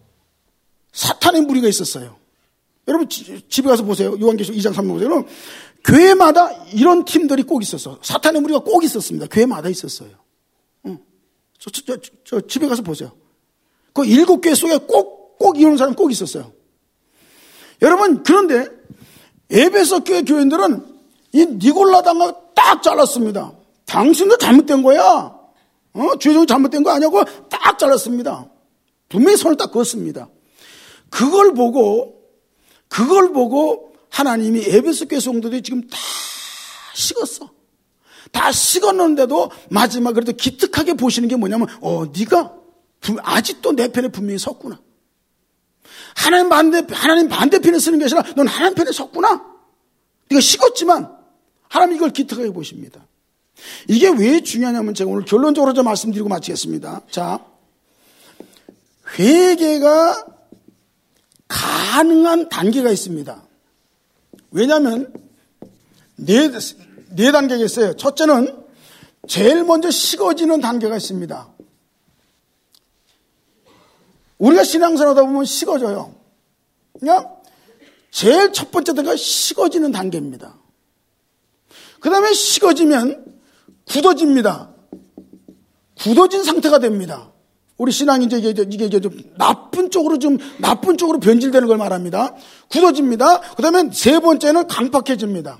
사탄의 무리가 있었어요. 여러분 집에 가서 보세요. 요한계시록 2장 3장 보세요. 교회마다 이런 팀들이 꼭 있었어. 사탄의 무리가 꼭 있었습니다. 교회마다 있었어요. 저 집에 가서 보세요. 그 7교회 속에 꼭 이런 사람 꼭 있었어요. 여러분, 그런데 에베소 교회 교인들은 이 니골라 당을 딱 잘랐습니다. 당신도 잘못된 거야. 주의종이 잘못된 거 아니냐고 딱 잘랐습니다. 분명히 손을 딱 그었습니다. 그걸 보고 하나님이 에베소 교회 성도들이 지금 다 식었어. 다 식었는데도 마지막 그래도 기특하게 보시는 게 뭐냐면, 네가 아직도 내 편에 분명히 섰구나. 하나님 반대편에 쓰는 게 아니라 넌 하나님 편에 섰구나. 네가 식었지만 하나님 이걸 기특하게 보십니다. 이게 왜 중요하냐면 제가 오늘 결론적으로 좀 말씀드리고 마치겠습니다. 자, 회개가 가능한 단계가 있습니다. 왜냐하면 네 단계가 있어요. 첫째는 제일 먼저 식어지는 단계가 있습니다. 우리가 신앙생활하다 보면 식어져요. 그냥 제일 첫 번째 단계가 식어지는 단계입니다. 그 다음에 식어지면 굳어집니다. 굳어진 상태가 됩니다. 우리 신앙이 이게 좀 나쁜 쪽으로 변질되는 걸 말합니다. 굳어집니다. 그 다음에 세 번째는 강팍해집니다.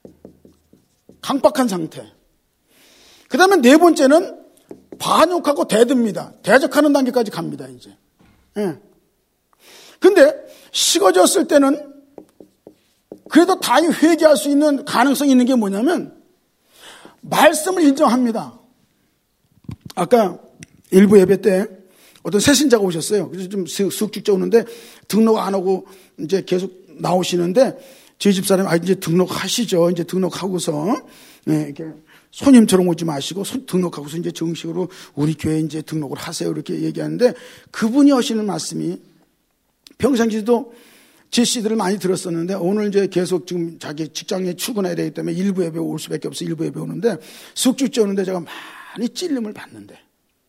강팍한 상태. 그 다음에 네 번째는 반역하고 대듭니다. 대적하는 단계까지 갑니다, 이제. 근데 식어졌을 때는 그래도 다행히 회개할 수 있는 가능성이 있는 게 뭐냐면 말씀을 인정합니다. 아까 일부 예배 때 어떤 새신자가 오셨어요. 그래서 좀 쑥죽자 오는데 등록 안 하고 이제 계속 나오시는데 저희 집사람이 이제 등록하시죠. 이제 등록하고서 이렇게 손님처럼 오지 마시고 등록하고서 이제 정식으로 우리 교회에 이제 등록을 하세요. 이렇게 얘기하는데 그분이 하시는 말씀이 평상시도 제 CD를 많이 들었었는데 오늘 이제 계속 지금 자기 직장에 출근해야 되기 때문에 일부 예배 올 수밖에 없어 일부 예배 오는데 쑥죽자 오는데 제가 많이 찔림을 받는데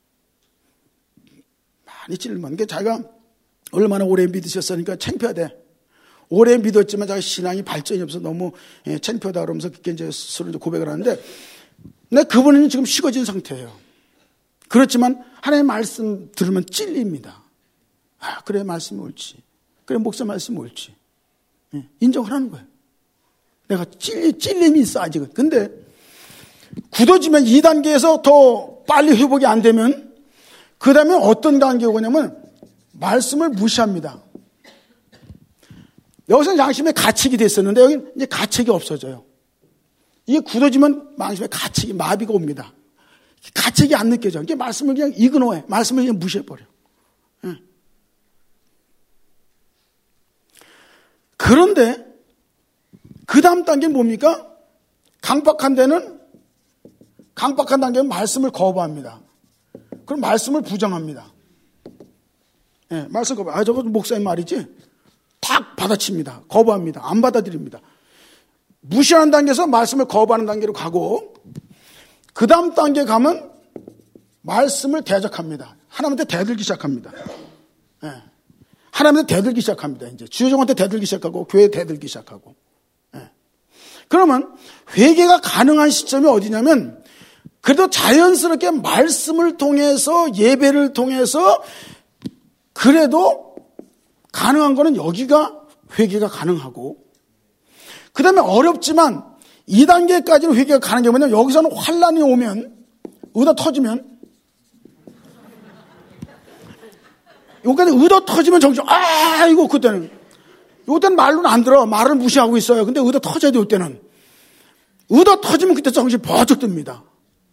많이 찔림을 받는 게 자기가 얼마나 오래 믿으셨으니까 창피하대. 오래 믿었지만 자기 신앙이 발전이 없어서 너무 창피하다 그러면서 그렇게 이제 서로 고백을 하는데 근데 그분은 지금 식어진 상태예요. 그렇지만 하나님의 말씀 들으면 찔립니다. 그래 말씀이 옳지. 그래 목사 말씀이 옳지. 인정을 하는 거예요. 내가 찔림이 있어 아직은. 근데 굳어지면 2단계에서 더 빨리 회복이 안 되면 그 다음에 어떤 단계가 오냐면 말씀을 무시합니다. 여기서는 양심의 가책이 됐었는데 여기 이제 가책이 없어져요. 이게 굳어지면 양심의 가책이 마비가 옵니다. 가책이 안 느껴져. 이게 말씀을 그냥 이그노해. 말씀을 그냥 무시해버려. 그런데 그 다음 단계는 뭡니까? 강박한 단계는 말씀을 거부합니다. 그럼 말씀을 부정합니다. 말씀 거부. 저거 목사님 말이지? 탁 받아칩니다. 거부합니다. 안 받아들입니다. 무시하는 단계에서 말씀을 거부하는 단계로 가고 그 다음 단계 가면 말씀을 대적합니다. 하나님한테 대들기 시작합니다. 하나님한테 대들기 시작합니다. 이제 주여종한테 대들기 시작하고 교회에 대들기 시작하고. 그러면 회개가 가능한 시점이 어디냐면 그래도 자연스럽게 말씀을 통해서 예배를 통해서 그래도 가능한 거는 여기가 회개가 가능하고 그 다음에 어렵지만 2단계까지는 회개가 가능한 게 뭐냐면 여기서는 환란이 오면 의다 터지면 여기까지 의다 터지면 정신 이거 그때는 요때는 말로는 안 들어. 말을 무시하고 있어요. 근데 의다 터져야 돼. 요때는 의다 터지면 그때 정신 버쩍 듭니다.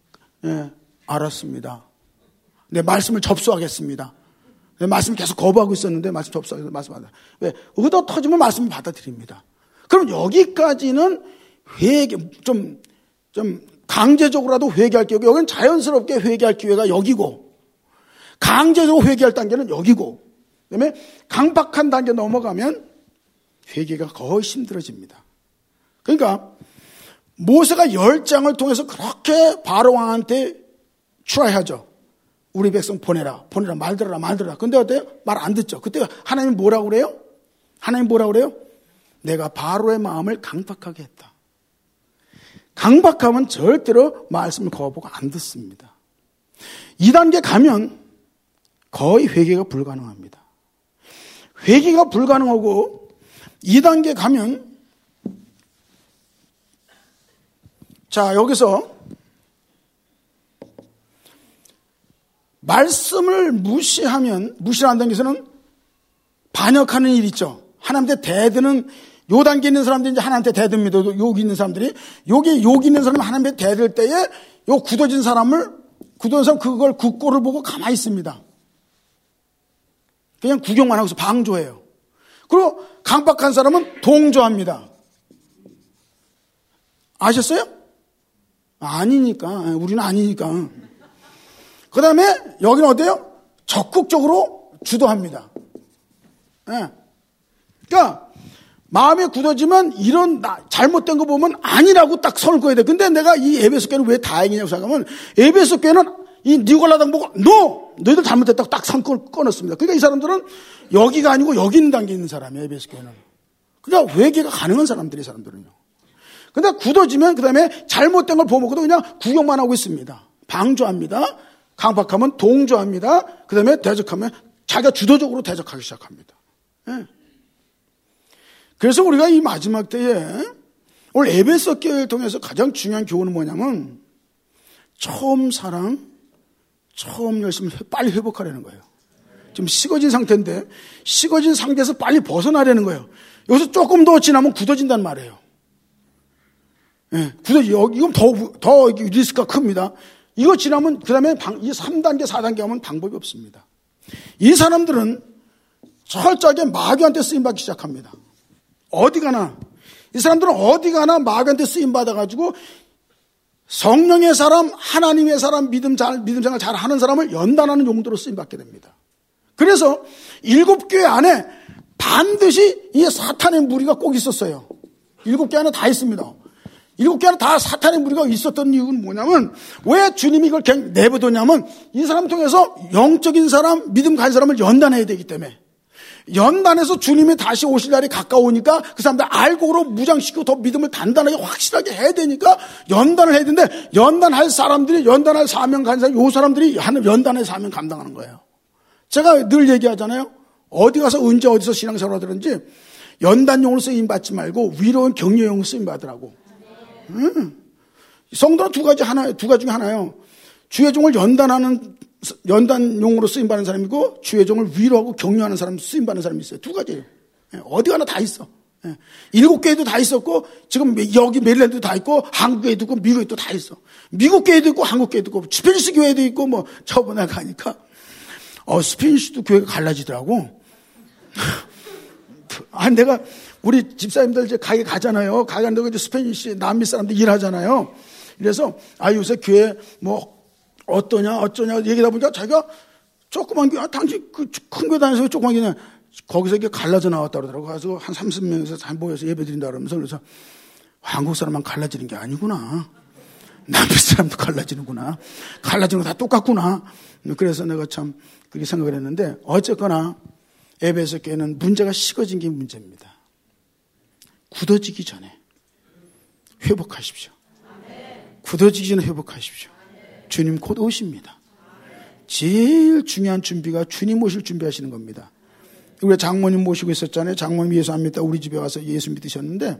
알았습니다. 내 말씀을 접수하겠습니다. 내 말씀을 계속 거부하고 있었는데 말씀 접수하겠습니다. 말씀하다. 왜? 의다 터지면 말씀을 받아들입니다. 그럼 여기까지는 회개 좀 강제적으로라도 회개할 기회가 여기는 자연스럽게 회개할 기회가 여기고 강제적으로 회개할 단계는 여기고 그다음에 강박한 단계 넘어가면 회개가 거의 힘들어집니다. 그러니까 모세가 10장을 통해서 그렇게 바로 왕한테 추라하죠. 우리 백성 보내라 말 들어라. 근데 어때요? 말 안 듣죠. 그때 하나님 뭐라고 그래요? 내가 바로의 마음을 강박하게 했다. 강박하면 절대로 말씀을 거부하고 안 듣습니다. 2단계 가면 거의 회개가 불가능합니다. 회개가 불가능하고 2단계 가면 자 여기서 말씀을 무시한다는 것은 반역하는 일 있죠. 하나님한테 대드는 요 단계에 있는 사람들이 이제 하나님한테 대듭니다. 여기 있는 사람들이 여기 있는 사람이 하나님한테 대들 때에 요 굳어진 사람 그걸 그 꼴을 보고 가만히 있습니다. 그냥 구경만 하고서 방조해요. 그리고 강박한 사람은 동조합니다. 아셨어요? 아니니까. 우리는 아니니까. 그 다음에 여기는 어때요? 적극적으로 주도합니다. 네. 그러니까 마음이 굳어지면 이런 잘못된 거 보면 아니라고 딱 선을 그어야 돼. 근데 내가 이 에베소 교회는 왜 다행이냐고 생각하면 에베소 교회는 이 니골라당 보고 너희들 잘못했다고 딱 선을 끊었습니다. 그러니까 이 사람들은 여기가 아니고 여기 있는 단계에 있는 사람이에요. 에베소 교회는. 그러니까 회개가 가능한 사람들이 사람들은요. 근데 굳어지면 그 다음에 잘못된 걸 보고도 그냥 구경만 하고 있습니다. 방조합니다. 강박하면 동조합니다. 그 다음에 대적하면 자기가 주도적으로 대적하기 시작합니다. 네. 그래서 우리가 이 마지막 때에 오늘 에베소 교회를 통해서 가장 중요한 교훈은 뭐냐면 처음 사랑, 처음 열심을 빨리 회복하려는 거예요. 지금 식어진 상태인데 식어진 상태에서 빨리 벗어나려는 거예요. 여기서 조금 더 지나면 굳어진단 말이에요. 네, 이건 더 리스크가 큽니다. 이거 지나면 그 다음에 이 3단계, 4단계 하면 방법이 없습니다. 이 사람들은 철저하게 마귀한테 쓰임받기 시작합니다. 어디 가나. 이 사람들은 어디 가나 마귀한테 쓰임받아가지고 성령의 사람, 하나님의 사람, 믿음 생활 잘 하는 사람을 연단하는 용도로 쓰임받게 됩니다. 그래서 7교회 안에 반드시 이 사탄의 무리가 꼭 있었어요. 7교회 안에 다 있습니다. 7교회 안에 다 사탄의 무리가 있었던 이유는 뭐냐면 왜 주님이 이걸 내버렸냐면 이 사람 통해서 영적인 사람, 믿음 가진 사람을 연단해야 되기 때문에 연단해서 주님이 다시 오실 날이 가까우니까 그 사람들 알고로 무장시키고 더 믿음을 단단하게 확실하게 해야 되니까 연단을 해야 되는데 연단할 사람들이 연단할 사명 가진 사람 요 사람들이 연단의 사명 감당하는 거예요. 제가 늘 얘기하잖아요. 어디 가서 언제 어디서 신앙생활 하든지 연단용으로 쓰임받지 말고 위로운 격려용으로 쓰임받으라고. 성도는 두 가지 중에 하나예요. 주의 종을 연단용으로 쓰임받는 사람이 있고 주의 종을 위로하고 격려하는 사람 쓰임받는 사람이 있어요. 두 가지예요. 어디 가나 다 있어. 7교회도 다 있었고 지금 여기 메릴랜드도 다 있고 한국교회도 있고 미국에도 다 있어. 미국 교회도 있고 한국 교회도 있고 스페니시 교회도 있고 뭐 저번에 가니까 스페니시도 교회가 갈라지더라고. 내가 우리 집사님들 이제 가게 가잖아요. 가게 간다고 이제 스페니시 남미 사람들 일하잖아요. 그래서 요새 교회 뭐 어쩌냐 얘기하다 보니까 자기가 조그만 교회 당신 그 큰 교회 다니면서 조그만 교회 거기서 이렇게 갈라져 나왔다 그러더라고. 그래서 한 30명에서 잘 모여서 예배 드린다 그러면서 그래서 한국 사람만 갈라지는 게 아니구나. 남미 사람도 갈라지는구나. 갈라지는 거 다 똑같구나. 그래서 내가 참 그렇게 생각을 했는데 어쨌거나 에베소 교회는 문제가 식어진 게 문제입니다. 굳어지기 전에 회복하십시오. 굳어지기 전에 회복하십시오. 주님 곧 오십니다. 제일 중요한 준비가 주님 오실 준비하시는 겁니다. 우리 장모님 모시고 있었잖아요. 장모님 예수 안 믿다 우리 집에 와서 예수 믿으셨는데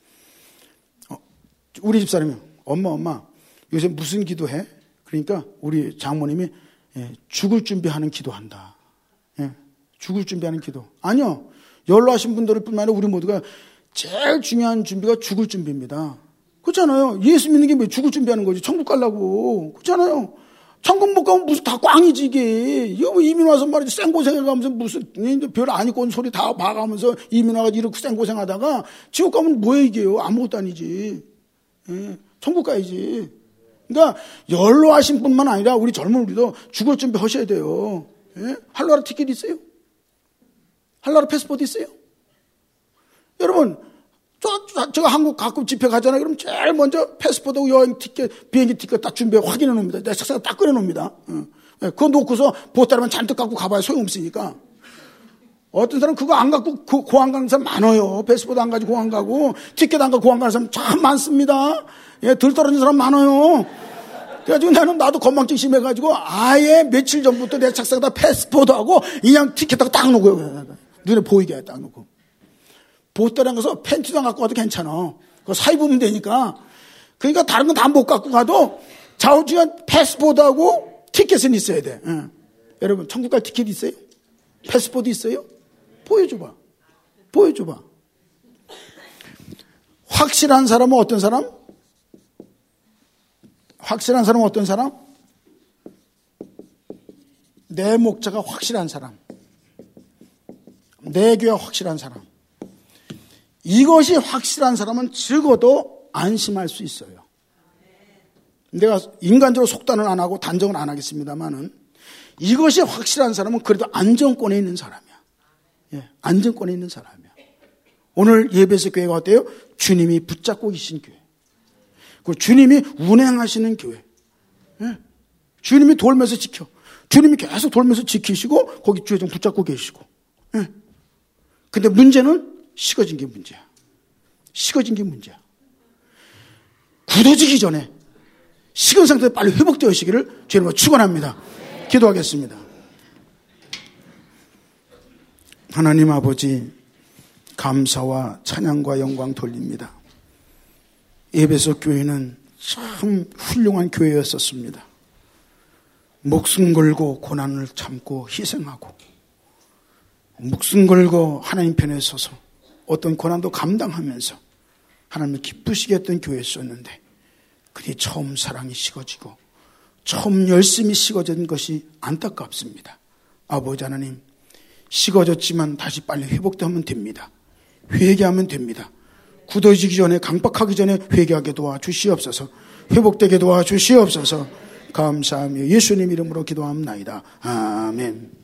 우리 집사람이 엄마 요새 무슨 기도해? 그러니까 우리 장모님이 죽을 준비하는 기도한다. 죽을 준비하는 기도. 아니요. 연로하신 분들 뿐만 아니라 우리 모두가 제일 중요한 준비가 죽을 준비입니다. 그렇잖아요. 예수 믿는 게 왜 죽을 준비하는 거지. 천국 가려고. 그렇잖아요. 천국 못 가면 무슨 다 꽝이지 이게. 이거 이민 와서 말이지 생고생해가면서 무슨 별 안 입고 온 소리 다 봐가면서 이민 와가지고 이렇게 생고생하다가 지옥 가면 뭐해 이게요. 아무것도 아니지. 천국 가야지. 그러니까 연로하신 뿐만 아니라 우리 젊은 우리도 죽을 준비 하셔야 돼요. 할로라 티켓 있어요? 할로라 패스포트 있어요? 여러분 제가 한국 가끔 집회 가잖아요. 그럼 제일 먼저 패스포트 여행 티켓 비행기 티켓 딱 준비해 확인해 놓습니다. 내 책상에 딱 꺼내 놓습니다. 그거 놓고서 보따리만 잔뜩 갖고 가봐야 소용없으니까. 어떤 사람 그거 안 갖고 공항 가는 사람 많아요. 패스포드 안 가지고 공항 가고 티켓 안 갖고 공항 가는 사람 참 많습니다. 예, 들 떨어진 사람 많아요. 그래가지고 나도 건망증 심해가지고 아예 며칠 전부터 내 책상에다 패스포드하고 그냥 티켓하고 딱 놓고요. 눈에 보이게 딱 놓고. 보따리 가서 팬티도 안 갖고 가도 괜찮아. 그거 사 입으면 되니까. 그러니까 다른 건 다 못 갖고 가도 좌우지간 패스포드하고 티켓은 있어야 돼. 예. 여러분 천국 갈 티켓 있어요? 패스포드 있어요? 보여줘봐. 확실한 사람은 어떤 사람? 확실한 사람은 어떤 사람? 내 목자가 확실한 사람. 내 교회가 확실한 사람. 이것이 확실한 사람은 적어도 안심할 수 있어요. 내가 인간적으로 속단을 안 하고 단정을 안 하겠습니다만은 이것이 확실한 사람은 그래도 안정권에 있는 사람이야. 예, 안정권에 있는 사람이야. 오늘 예배에서 교회가 어때요? 주님이 붙잡고 계신 교회. 그리고 주님이 운행하시는 교회. 예, 주님이 돌면서 지켜. 주님이 계속 돌면서 지키시고 거기 주에 좀 붙잡고 계시고. 예. 근데 문제는 식어진 게 문제야. 굳어지기 전에 식은 상태에 빨리 회복되시기를 주님으로 축원합니다. 기도하겠습니다. 하나님 아버지, 감사와 찬양과 영광 돌립니다. 에베소 교회는 참 훌륭한 교회였었습니다. 목숨 걸고 고난을 참고 희생하고 목숨 걸고 하나님 편에 서서 어떤 고난도 감당하면서 하나님을 기쁘시게 했던 교회였었는데 그게 처음 사랑이 식어지고 처음 열심히 식어진 것이 안타깝습니다. 아버지 하나님, 식어졌지만 다시 빨리 회복되면 됩니다. 회개하면 됩니다. 굳어지기 전에, 강박하기 전에 회개하게 도와주시옵소서. 회복되게 도와주시옵소서. 감사하며 예수님 이름으로 기도합니다. 아멘.